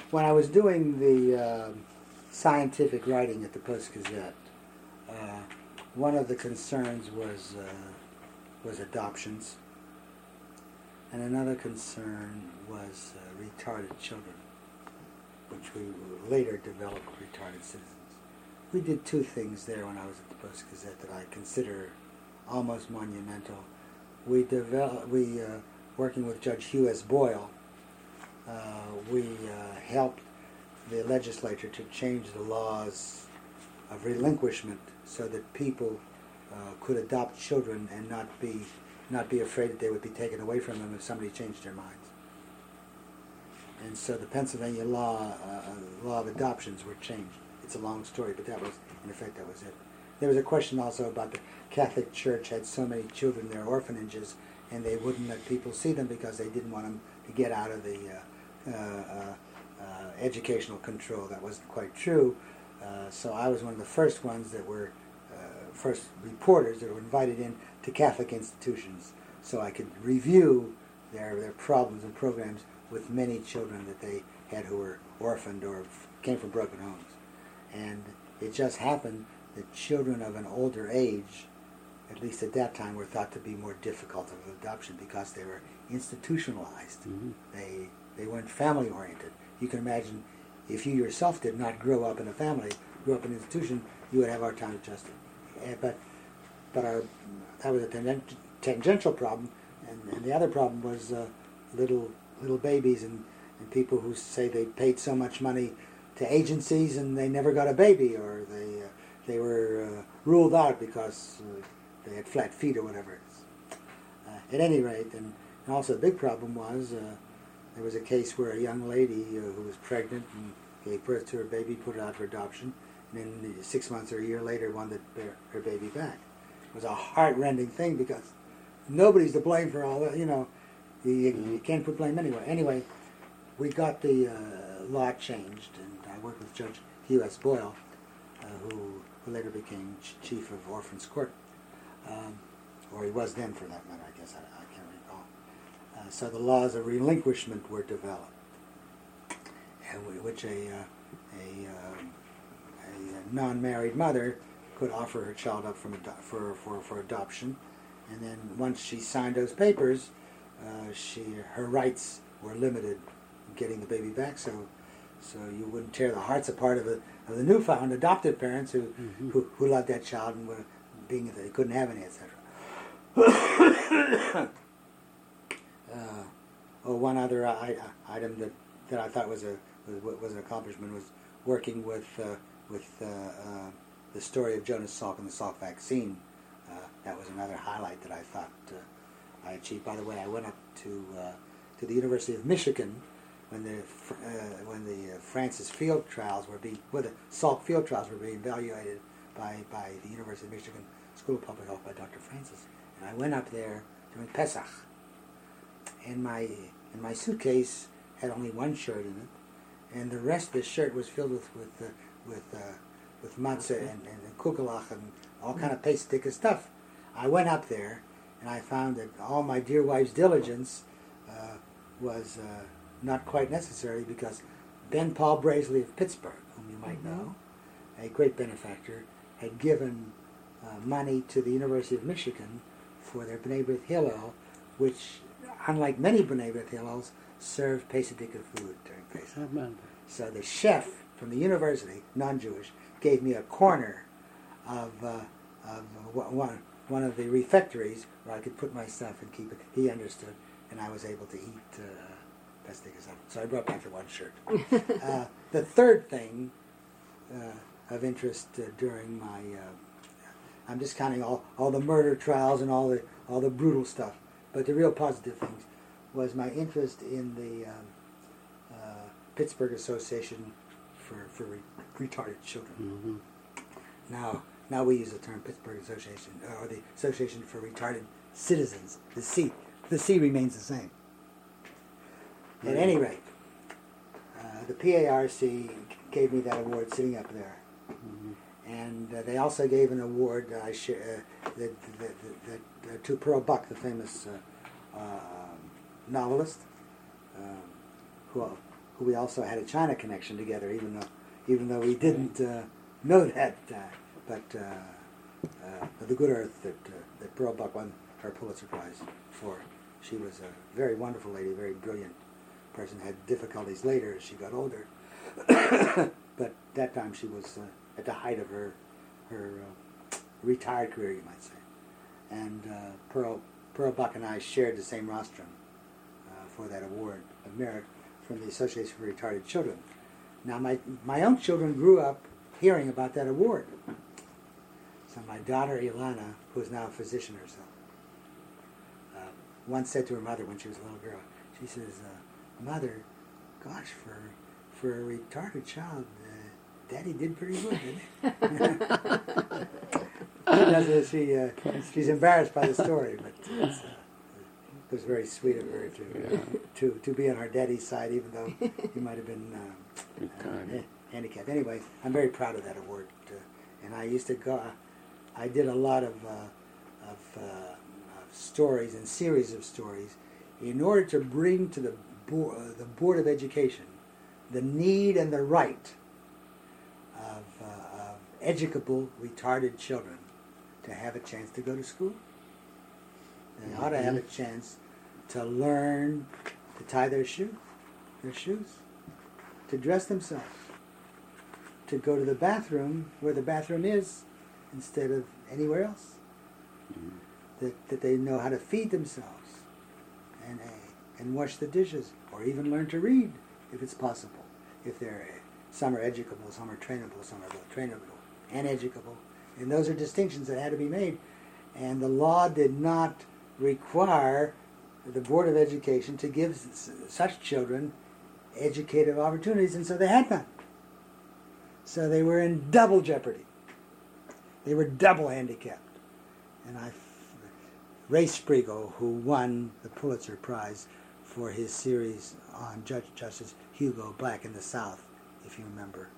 when I was doing the scientific writing at the Post-Gazette, one of the concerns was adoptions, and another concern was retarded children, which we later developed retarded citizens. We did two things there when I was at the Post-Gazette that I consider almost monumental. Working with Judge Hugh S. Boyle, we helped the legislature to change the laws of relinquishment so that people could adopt children and not be afraid that they would be taken away from them if somebody changed their minds. And so the Pennsylvania law of adoptions were changed. It's a long story, but that was it. There was a question also about the Catholic Church had so many children in their orphanages, and they wouldn't let people see them because they didn't want them to get out of the educational control. That wasn't quite true. So I was one of the first ones that were first reporters that were invited in to Catholic institutions, so I could review their problems and programs with many children that they had who were orphaned or came from broken homes. And it just happened that children of an older age, at least at that time, were thought to be more difficult of adoption because they were institutionalized. Mm-hmm. They weren't family-oriented. You can imagine if you yourself did not grow up in a family, grew up in an institution, you would have a hard time adjusting. But that was a tangential problem, and the other problem was little babies and people who say they paid so much money to agencies and they never got a baby, or they were ruled out because they had flat feet or whatever it is. At any rate, and also the big problem was there was a case where a young lady who was pregnant and gave birth to her baby, put it out for adoption, and then 6 months or a year later wanted her baby back. It was a heart-rending thing because nobody's to blame for all that, you can't put blame anywhere. Anyway, we got the law changed, and I worked with Judge Hugh S. Boyle, who later became chief of Orphans Court, or he was then for that matter, I guess, I can't recall. So the laws of relinquishment were developed, which a non-married mother could offer her child up for adoption, and then once she signed those papers, her rights were limited in getting the baby back, so you wouldn't tear the hearts apart of the newfound adoptive parents who loved that child and were being that they couldn't have any, etc. One other item that I thought was an accomplishment was working with the story of Jonas Salk and the Salk vaccine. That was another highlight that I thought I achieved. By the way, I went up to the University of Michigan when the Francis field trials the Salk field trials were being evaluated by the University of Michigan School of Public Health by Dr. Francis, and I went up there during Pesach, and my suitcase had only one shirt in it, and the rest of the shirt was filled with matzah and kugelach and all kind of pasty stuff. I went up there, and I found that all my dear wife's diligence was not quite necessary because Ben Paul Braisley of Pittsburgh, whom you might know, a great benefactor, had given money to the University of Michigan for their B'nai B'rith Hillel, which, unlike many B'nai B'rith Hillels, served Pesach food during Pesach. So the chef from the university, non-Jewish, gave me a corner of one of the refectories where I could put my stuff and keep it. He understood, and I was able to eat Pesach. So I brought back the one shirt. The third thing of interest during my I'm just counting all the murder trials and all the brutal stuff, but the real positive things was my interest in the Pittsburgh Association for Retarded Children. Mm-hmm. Now we use the term Pittsburgh Association, or the Association for Retarded Citizens. The C remains the same. At any rate, the PARC gave me that award sitting up there. Mm-hmm. And they also gave an award to Pearl Buck, the famous novelist, who who we also had a China connection together, even though we didn't know that. But The Good Earth that Pearl Buck won her Pulitzer Prize for. She was a very wonderful lady, very brilliant person. Had difficulties later as she got older, but that time she was at the height of her retired career, you might say. And Pearl Buck and I shared the same rostrum for that award of merit from the Association for Retarded Children. Now, my own children grew up hearing about that award. So my daughter Ilana, who is now a physician herself, once said to her mother when she was a little girl, she says, "Mother, gosh, for a retarded child, Daddy did pretty good, didn't he?" She's embarrassed by the story, but it was very sweet of her to be on her daddy's side, even though he might have been handicapped. Anyway, I'm very proud of that award, and I used to go. I did a lot of stories and series of stories in order to bring to the Board of Education the need and the right of educable retarded children to have a chance to go to school. They ought to have a chance to learn to tie their shoes, to dress themselves, to go to the bathroom where the bathroom is instead of anywhere else. That they know how to feed themselves and wash the dishes, or even learn to read if it's possible. If some are educable, some are trainable, some are both trainable and educable. And those are distinctions that had to be made. And the law did not require the Board of Education to give such children educative opportunities, and so they had none. So they were in double jeopardy. They were double handicapped. And Ray Spriegel, who won the Pulitzer Prize for his series on Justice Hugo Black in the South, if you remember,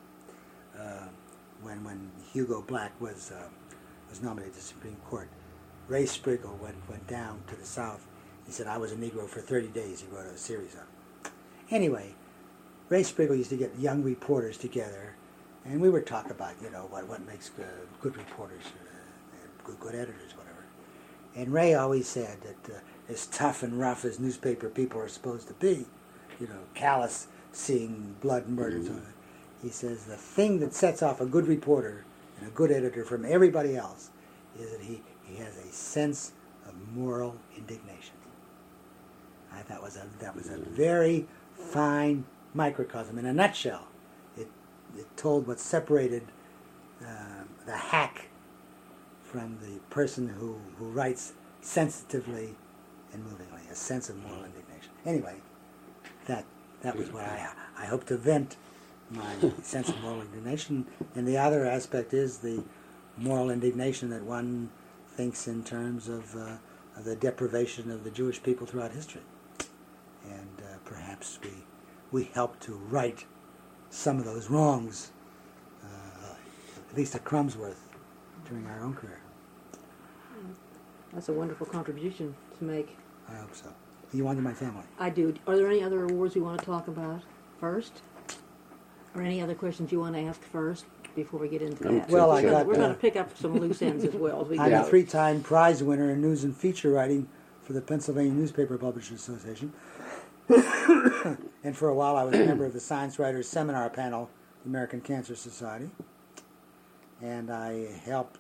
when Hugo Black was nominated to the Supreme Court, Ray Spriegel went down to the South. He said, "I was a Negro for 30 days." He wrote a series on. Anyway, Ray Spriegel used to get young reporters together, and we would talk about, what makes good reporters, good editors, whatever. And Ray always said that as tough and rough as newspaper people are supposed to be, callous, seeing blood and murder. He says the thing that sets off a good reporter and a good editor from everybody else is that he has a sense of moral indignation. I thought that was a very fine microcosm. In a nutshell, it told what separated the hack from the person who writes sensitively and movingly, a sense of moral indignation. Anyway, that was what I hope to vent my sense of moral indignation. And the other aspect is the moral indignation that one thinks in terms of the deprivation of the Jewish people throughout history. And perhaps we help to right some of those wrongs, at least a crumb's worth, during our own career. That's a wonderful contribution to make. I hope so. You wanted my family. I do. Are there any other awards you want to talk about first? Or any other questions you want to ask first before we get into that? Well, we're going to pick up some loose ends as well. I'm a 3-time prize winner in news and feature writing for the Pennsylvania Newspaper Publishers Association. And for a while I was a member of the Science Writers Seminar Panel, the American Cancer Society. And I helped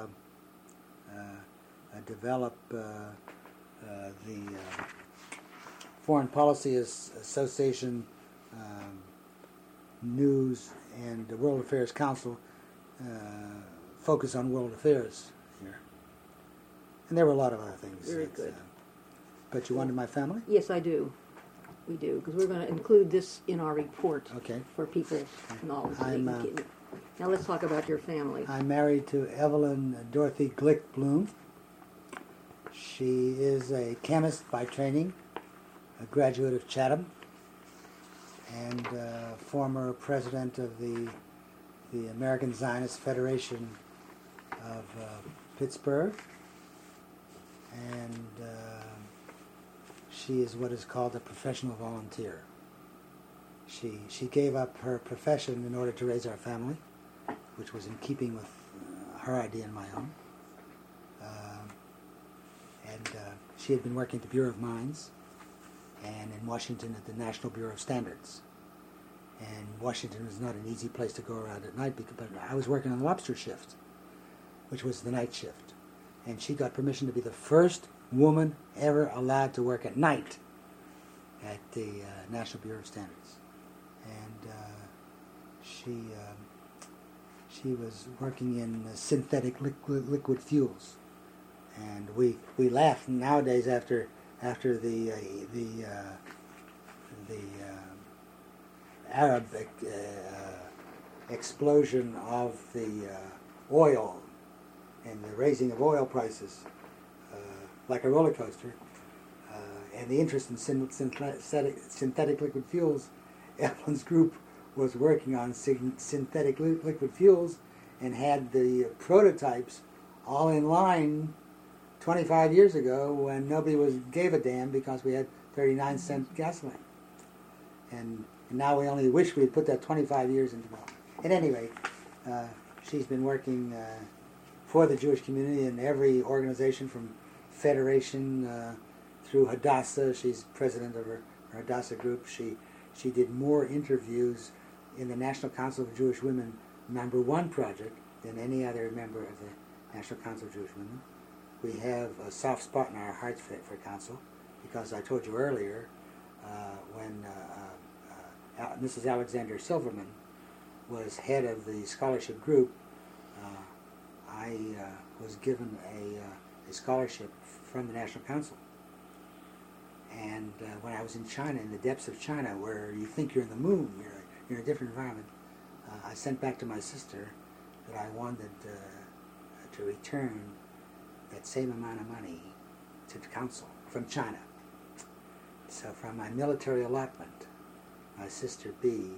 develop the Foreign Policy Association News and the World Affairs Council focus on world affairs here. And there were a lot of other things. Very good. But you wanted my family? Yes, I do. We do, because we're going to include this in our report for people's knowledge. Now let's talk about your family. I'm married to Evelyn Dorothy Glick Bloom. She is a chemist by training, a graduate of Chatham, and former president of the American Zionist Federation of Pittsburgh. And she is what is called a professional volunteer. She gave up her profession in order to raise our family, which was in keeping with her idea and my own. She had been working at the Bureau of Mines and in Washington at the National Bureau of Standards. And Washington was not an easy place to go around at night, but I was working on the lobster shift, which was the night shift. And she got permission to be the first woman ever allowed to work at night at the National Bureau of Standards. And she was working in synthetic liquid fuels. And we laugh nowadays after the Arab explosion of the oil and the raising of oil prices, like a roller coaster, and the interest in synthetic liquid fuels. Evelyn's group was working on synthetic liquid fuels and had the prototypes all in line 25 years ago when nobody gave a damn because we had 39-cent gasoline. And now we only wish we had put that 25 years into development. At any rate, she's been working for the Jewish community in every organization from Federation through Hadassah. She's president of her Hadassah group. She did more interviews in the National Council of Jewish Women #1 project than any other member of the National Council of Jewish Women. We have a soft spot in our hearts for council because I told you earlier when Mrs. Alexander Silverman was head of the scholarship group, I was given a scholarship from the National Council. And when I was in China, in the depths of China, where you think you're in the moon, you're in a different environment, I sent back to my sister that I wanted to return that same amount of money to the council from China. So from my military allotment, my sister B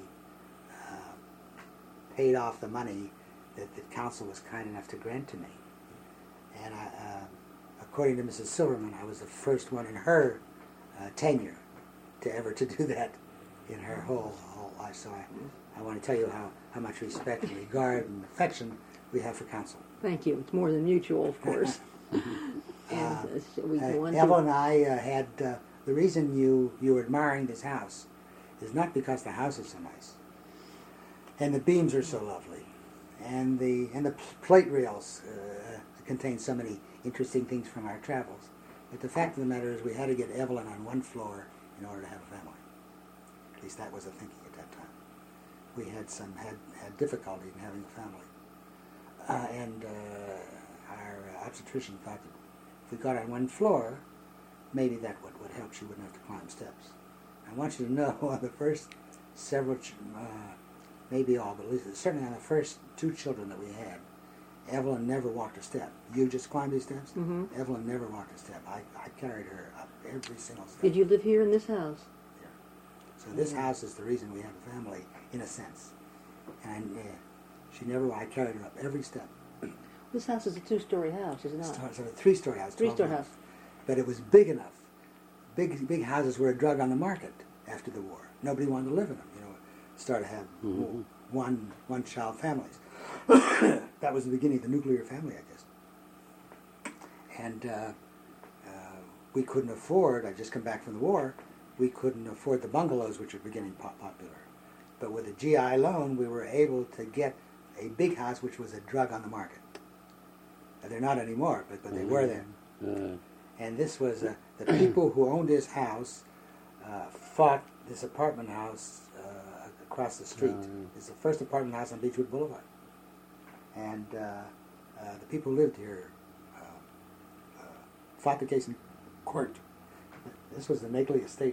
paid off the money that the council was kind enough to grant to me. And according to Mrs. Silverman, I was the first one in her tenure to do that in her whole life. So I want to tell you how much respect and regard and affection we have for council. Thank you. It's more than mutual, of course. Evelyn and I had the reason you're admiring this house is not because the house is so nice, and the beams are so lovely, and the plate rails contain so many interesting things from our travels. But the fact of the matter is, we had to get Evelyn on one floor in order to have a family. At least that was the thinking at that time. We had difficulty in having a family, and our obstetrician thought that if we got on one floor, maybe that would help. She wouldn't have to climb steps. I want you to know on the first several, maybe all, but at least certainly on the first 2 children that we had, Evelyn never walked a step. You just climbed these steps? Mm-hmm. Evelyn never walked a step. I carried her up every single step. Did you live here in this house? Yeah. So this house is the reason we have a family, in a sense. And I carried her up every step. This house is a 2-story house, is it not? It's a 3-story house. 3-story house. But it was big enough. Big houses were a drug on the market after the war. Nobody wanted to live in them. Started to have one-child families. That was the beginning of the nuclear family, I guess. And we couldn't afford, I'd just come back from the war, we couldn't afford the bungalows, which are beginning popular. But with a GI loan, we were able to get a big house, which was a drug on the market. They're not anymore, but they were then. And this was, the people who owned this house fought this apartment house across the street. It's the first apartment house on Beechwood Boulevard. And the people who lived here fought the case in court. This was the Nagley estate.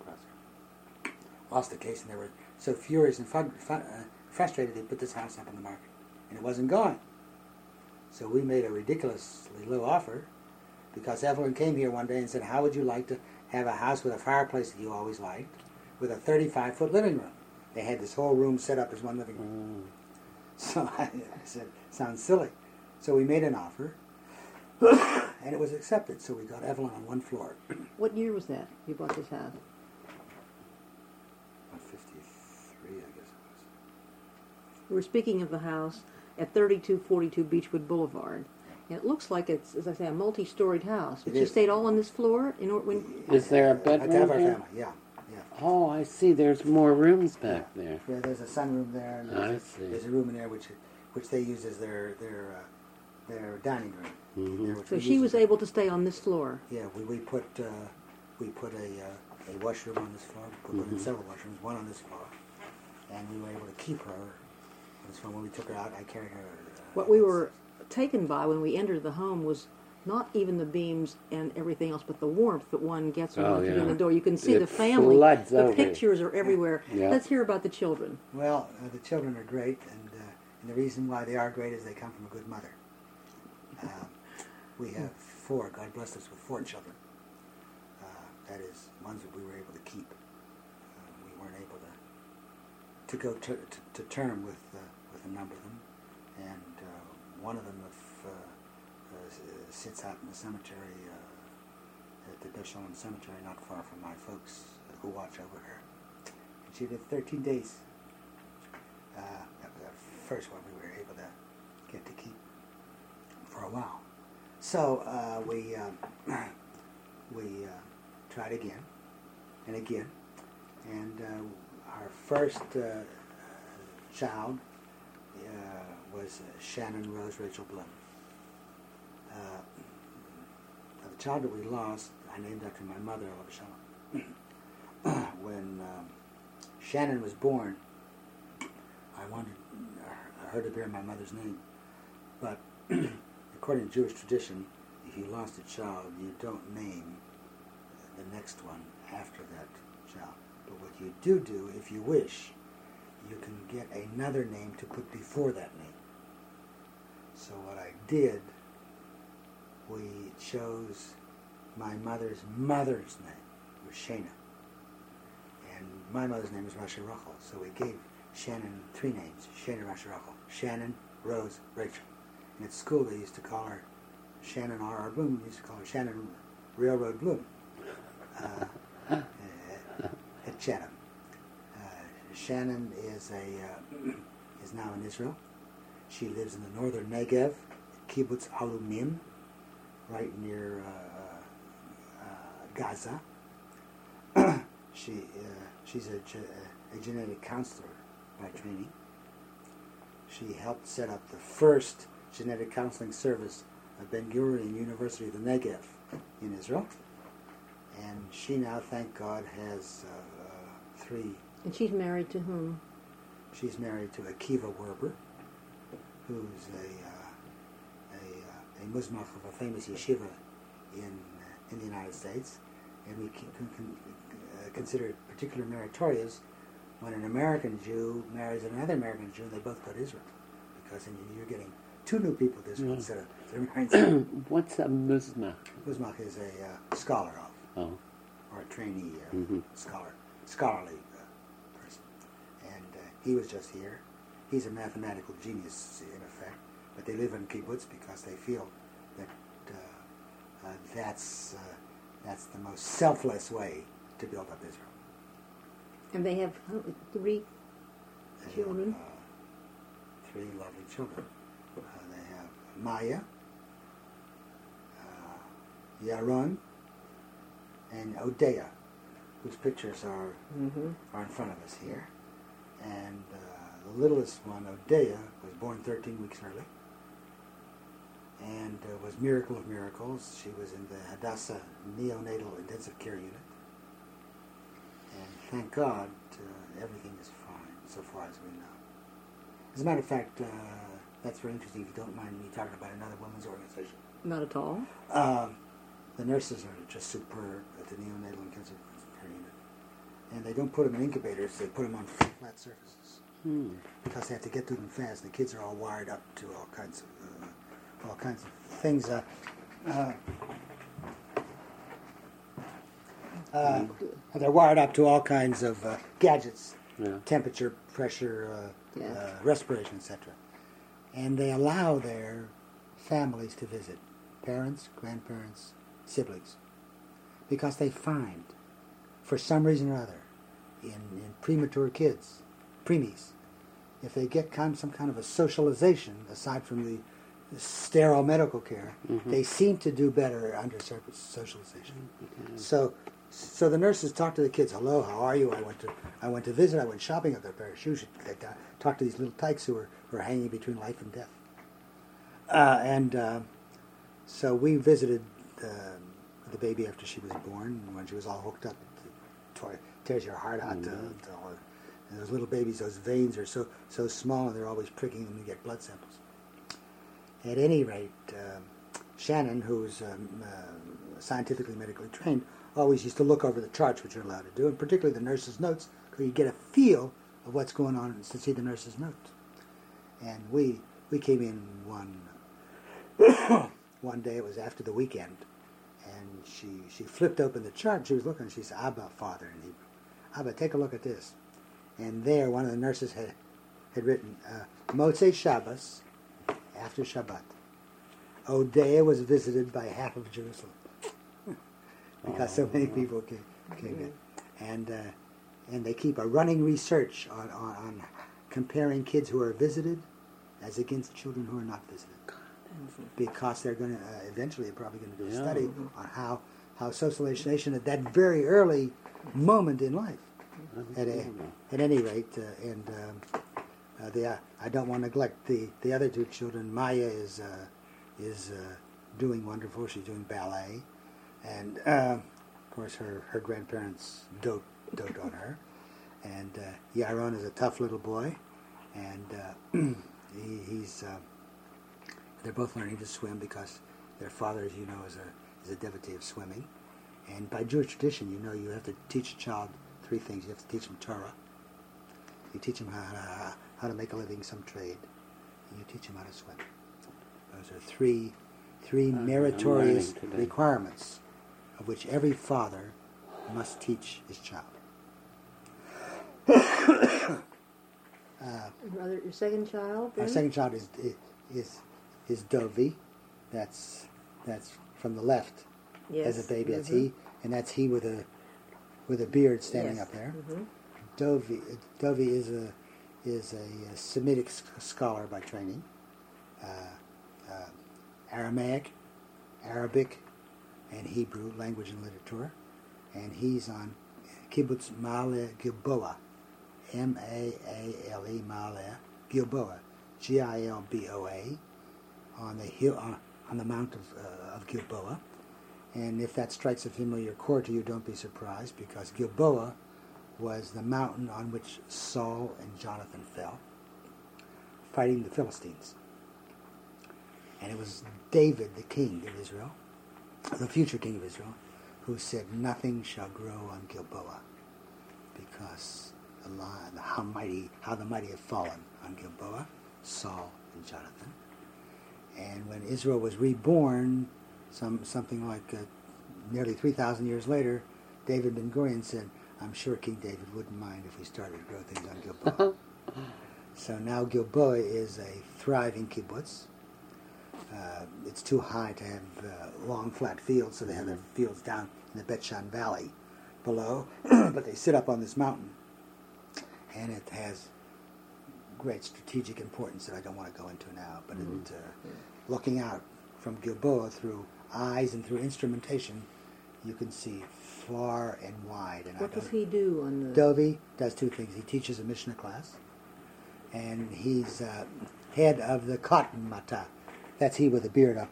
Lost the case, and they were so furious and frustrated they put this house up on the market. And it wasn't going. So we made a ridiculously low offer because Evelyn came here one day and said, how would you like to have a house with a fireplace that you always liked, with a 35-foot living room? They had this whole room set up as one living room. So I said, sounds silly. So we made an offer, and it was accepted. So we got Evelyn on one floor. What year was that you bought this house? We're speaking of the house at 3242 Beechwood Boulevard. And it looks like it's, as I say, a multi-storied house. But you stayed all on this floor? Is there a bedroom That's our here? family, yeah. Oh, I see. There's more rooms back there. Yeah, there's a sunroom there. And I see. There's a room in there which they use as their dining room. Mm-hmm. So she was able to stay on this floor. Yeah, we put a washroom on this floor. We put in several washrooms, one on this floor, and we were able to keep her on this floor. When we took her out, I carried her. What we were taken by when we entered the home was not even the beams and everything else, but the warmth that one gets when one comes in the door. You can see the family. The pictures are everywhere. Yeah. Let's hear about the children. Well, the children are great, and the reason why they are great is they come from a good mother. We have 4. God blessed us with 4 children. That is, ones that we were able to keep. We weren't able to go to term with a number of them, and one of them sits out in the cemetery at the Beshalom Cemetery, not far from my folks who watch over her. And she lived 13 days. That was the first one we were able to get to keep for a while. So we tried again and again, and our first child was Shannon Rose Rachel Bloom. The child that we lost, I named after my mother, Shalom. When Shannon was born, I wanted her to bear my mother's name, but according to Jewish tradition, if you lost a child, you don't name the next one after that child. But what you do, if you wish, you can get another name to put before that name. So what I did, we chose my mother's name, was Shana. And my mother's name was Rasha Rachel, so we gave Shannon 3 names, Shana Rasha Rachel, Shannon, Rose, Rachel. And at school they used to call her Shannon R.R. Bloom, we used to call her Shannon Railroad Bloom at Chatham. Shannon is now in Israel. She lives in the northern Negev, Kibbutz Alumim, right near Gaza. She's a genetic counselor by training. She helped set up the first genetic counseling service at Ben Gurion University of the Negev in Israel. And she now, thank God, has 3. And she's married to whom? She's married to Akiva Werber, who's a Musmach of a famous yeshiva in the United States. And we can consider it particularly meritorious when an American Jew marries another American Jew and they both go to Israel. Because then you're getting 2 new people to Israel instead of they're marrying. What's a Musmach? Musmach is a scholar of, or a trainee scholarly person. And he was just here. He's a mathematical genius, in effect, but they live in kibbutz because they feel that that's the most selfless way to build up Israel. And they have 3 children? 3 lovely children. They have Maya, Yaron, and Odea, whose pictures are in front of us here. And the littlest one, Odea, was born 13 weeks early and was miracle of miracles. She was in the Hadassah neonatal intensive care unit. And thank God, everything is fine so far as we know. As a matter of fact, that's very interesting if you don't mind me talking about another women's organization. Not at all. The nurses are just superb at the neonatal intensive care unit. And they don't put them in incubators, they put them on flat surfaces. Because they have to get to them fast. The kids are all wired up to all kinds of things. They're wired up to all kinds of gadgets, temperature, pressure, respiration, etc. And they allow their families to visit, parents, grandparents, siblings, because they find, for some reason or other, in premature kids, preemies, if they get some kind of a socialization, aside from the sterile medical care, they seem to do better under socialization. So the nurses talk to the kids. Hello, how are you? I went to visit. I went shopping. I got a pair of shoes. They talk to these little tykes who are hanging between life and death. So we visited the baby after she was born, when she was all hooked up. It tears your heart out. And those little babies, those veins are so small, and they're always pricking them to get blood samples. At any rate, Shannon, who's scientifically medically trained, always used to look over the charts, which you're allowed to do, and particularly the nurse's notes, because you get a feel of what's going on to see the nurse's notes. And we came in one day, it was after the weekend, and she flipped open the chart, and she was looking, and she said, Abba, Father, in Hebrew. Abba, take a look at this. And there, one of the nurses had written, Motzei Shabbos, after Shabbat. Odeya was visited by half of Jerusalem because so many people came in, and they keep a running research on comparing kids who are visited as against children who are not visited, because they're going to eventually they're probably going to do a study on how socialization at that very early moment in life. At any rate, I don't want to neglect the other two children. Maya is doing wonderful. She's doing ballet, and of course her grandparents dote on her. And Yaron is a tough little boy, and he's they're both learning to swim because their father, as you know, is a devotee of swimming. And by Jewish tradition, you know, you have to teach a child 3 things. You have to teach him Torah. You teach him how to make a living, some trade, and you teach him how to swim. Those are three meritorious requirements of which every father must teach his child. Your second child? Then? Our second child is Dovi. That's from the left. Yes. As a baby, that's he, and that's he with a beard standing up there. Dovi is a Semitic scholar by training, Aramaic, Arabic, and Hebrew language and literature, and he's on Kibbutz Ma'ale Gilboa, M-A-A-L-E Ma'ale Gilboa, Gilboa, on the hill on the mount of Gilboa. And if that strikes a familiar chord to you, don't be surprised, because Gilboa was the mountain on which Saul and Jonathan fell, fighting the Philistines. And it was David, the king of Israel, the future king of Israel, who said, nothing shall grow on Gilboa, because how the mighty have fallen on Gilboa, Saul and Jonathan. And when Israel was reborn, something like nearly 3,000 years later, David Ben Gurion said, I'm sure King David wouldn't mind if we started to grow things on Gilboa. So now Gilboa is a thriving kibbutz. It's too high to have long, flat fields, so they have their fields down in the Bet Shan Valley below, but they sit up on this mountain, and it has great strategic importance that I don't want to go into now, but looking out from Gilboa through eyes and through instrumentation, you can see far and wide. And what does he do on the... Dovi does 2 things. He teaches a Mishnah class, and he's head of the cotton mata. That's he with a beard up.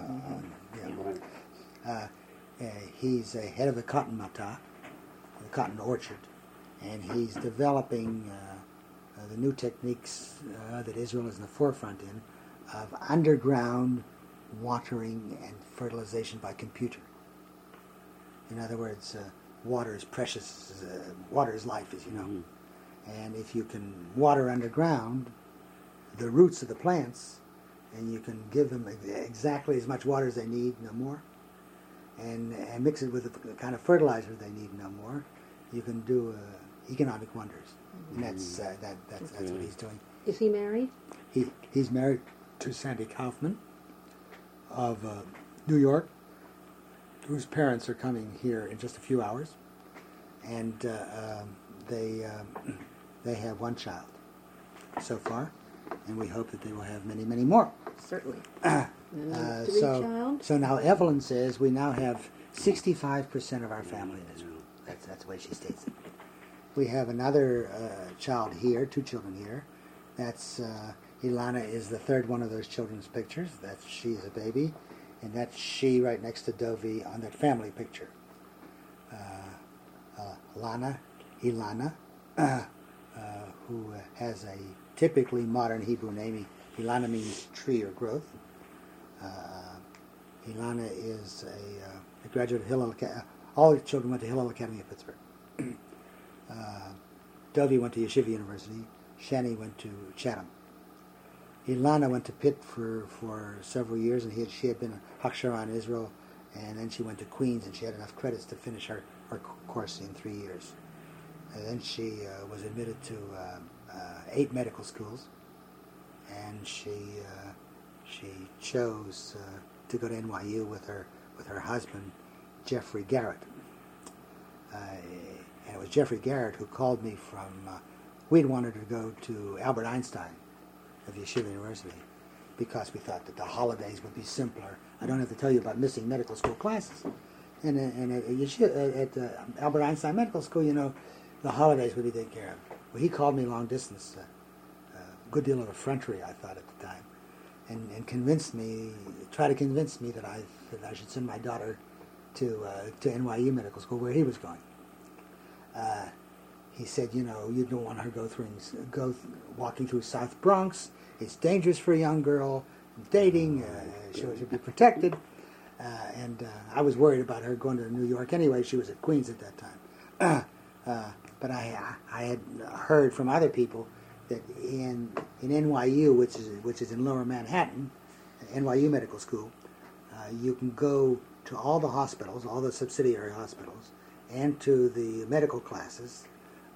He's head of the cotton mata, the cotton orchard, and he's developing the new techniques that Israel is in the forefront in, of underground watering and fertilization by computer. In other words, water is precious. Water is life, as you know. And if you can water underground the roots of the plants, and you can give them exactly as much water as they need, no more, and mix it with the kind of fertilizer they need, no more, you can do economic wonders. And that's what he's doing. Is he married? He's married to Sandy Kaufman of New York, whose parents are coming here in just a few hours, and they have 1 child, so far, and we hope that they will have many, many more. Certainly. So now Evelyn says we now have 65% of our family in Israel. That's the way she states it. We have another child here, 2 children here. That's Ilana is the third one of those children's pictures. That's she is a baby, and that's she right next to Dovi on that family picture. Ilana, who has a typically modern Hebrew name. Ilana means tree or growth. Ilana is a graduate of Hillel Academy. All the children went to Hillel Academy of Pittsburgh. Dovi went to Yeshiva University. Shani went to Chatham. Ilana went to Pitt for several years, and she had been a Hakshara in Israel, and then she went to Queens, and she had enough credits to finish her course in 3 years. And then she was admitted to 8 medical schools, and she chose to go to NYU with her husband, Jeffrey Garrett. And it was Jeffrey Garrett who called me from, we'd wanted to go to Albert Einstein of Yeshiva University because we thought that the holidays would be simpler. I don't have to tell you about missing medical school classes. And at Albert Einstein Medical School, the holidays would be taken care of. Well, he called me long distance, a good deal of effrontery, I thought, at the time, and tried to convince me that I should send my daughter to NYU Medical School, where he was going. He said, you don't want her go walking through South Bronx. It's dangerous for a young girl. Dating, she should be protected. And I was worried about her going to New York anyway. She was at Queens at that time. But I had heard from other people that in NYU, which is in Lower Manhattan, NYU Medical School, you can go to all the hospitals, all the subsidiary hospitals, and to the medical classes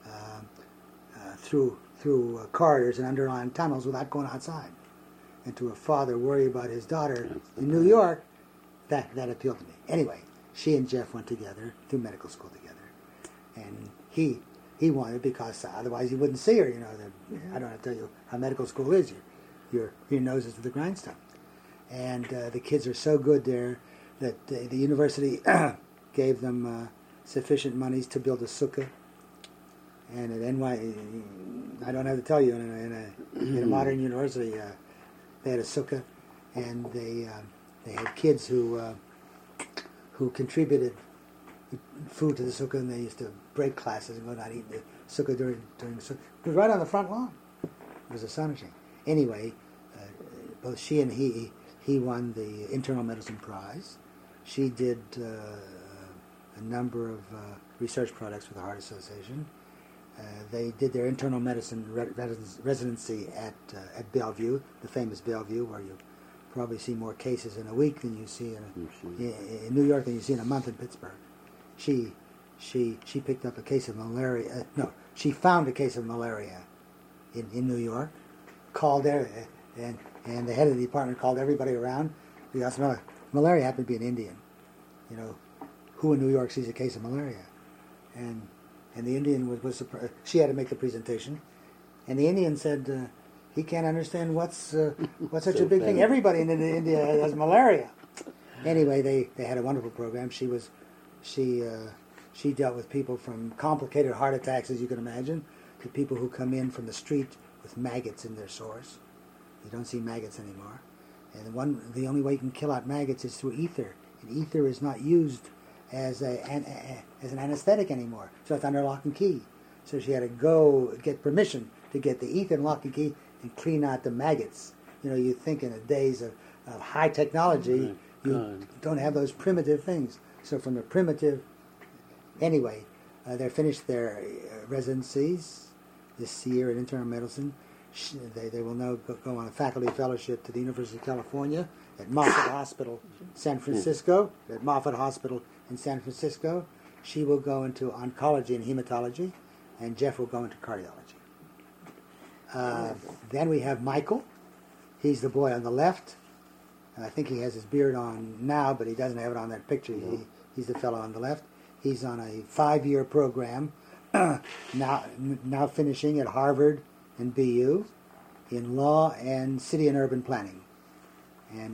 through corridors and underlying tunnels without going outside. And to a father worry about his daughter in New York, that appealed to me. Anyway, she and Jeff went together through medical school together, and he wanted, because otherwise he wouldn't see her. I don't have to tell you how medical school is. Your nose is to the grindstone, and the kids are so good there that the university gave them sufficient monies to build a sukkah. And at NYU, I don't have to tell you, in a modern university, they had a sukkah, and they had kids who contributed food to the sukkah, and they used to break classes and go down and eat the sukkah during the sukkah. It was right on the front lawn. It was astonishing. Anyway, both she and he won the internal medicine prize. She did a number of research products for the Heart Association. They did their internal medicine residency at Bellevue, the famous Bellevue, where you probably see more cases in a week than you see in New York than you see in a month in Pittsburgh. She picked up a case of malaria. She found a case of malaria in New York. Called there, and the head of the department called everybody around. Because malaria happened to be an Indian. Who in New York sees a case of malaria? And the Indian was surprised. She had to make the presentation, and the Indian said, he can't understand what's such a big thing. Everybody in India has malaria. Anyway, they had a wonderful program. She dealt with people from complicated heart attacks, as you can imagine, to people who come in from the street with maggots in their sores. You don't see maggots anymore. And the only way you can kill out maggots is through ether. And ether is not used as an anesthetic anymore. So it's under lock and key. So she had to go get permission to get the ether and lock and key and clean out the maggots. You think in the days of high technology, you don't have those primitive things. So from the primitive, anyway, they finished their residencies this year in internal medicine. They will now go on a faculty fellowship to the University of California at Moffitt Hospital, San Francisco. At Moffitt Hospital in San Francisco, she will go into oncology and hematology, and Jeff will go into cardiology. Then we have Michael. He's the boy on the left, and I think he has his beard on now, but he doesn't have it on that picture. He's the fellow on the left. He's on a 5-year program, now finishing at Harvard and BU. in law and city and urban planning. And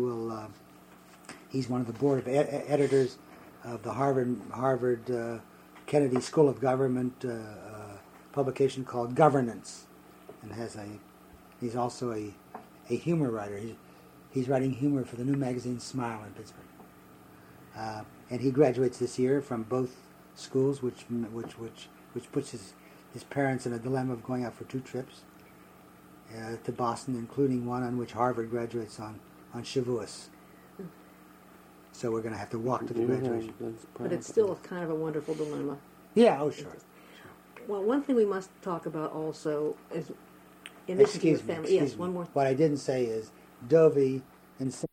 he's one of the board of editors of the Harvard Kennedy School of Government publication called Governance, and he's also a humor writer. He's writing humor for the new magazine Smile in Pittsburgh, and he graduates this year from both schools, which puts his parents in a dilemma of going out for 2 trips to Boston, including one on which Harvard graduates on Shavuos. So we're going to have to walk to the graduation. But it's still kind of a wonderful dilemma. Yeah, oh sure. Well, one thing we must talk about also is, in addition to the family. Yes, one more. What I didn't say is Dovey and